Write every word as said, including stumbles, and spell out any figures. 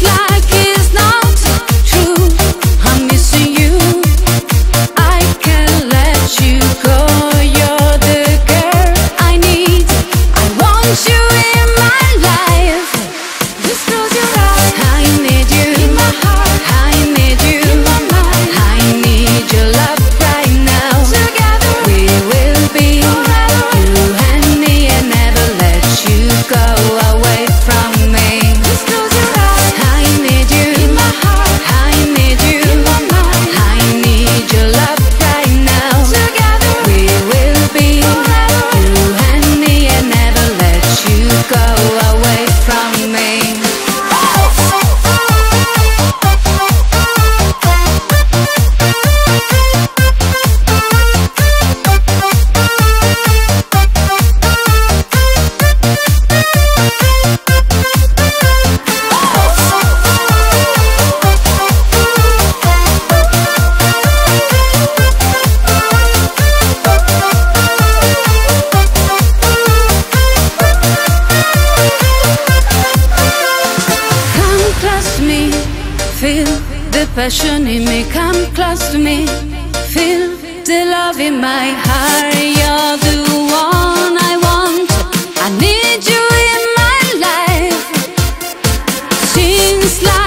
like it's not true. I'm missing you. I can't let you go. You're the girl I need. I want you in my life. Just close your eyes. I need you in my heart. I need you in my mind. I need your love right now. Together we will be forever. You and me, and never let you go away from me. Just close your eyes. I need you in my heart. I need you in my mind. I need your love right now. Together we will be forever. You and me, and never let you go away from me. Come close to me, feel the passion in me. Come close to me, feel the love in my heart. You're the one I want. I need you in my life. Seems like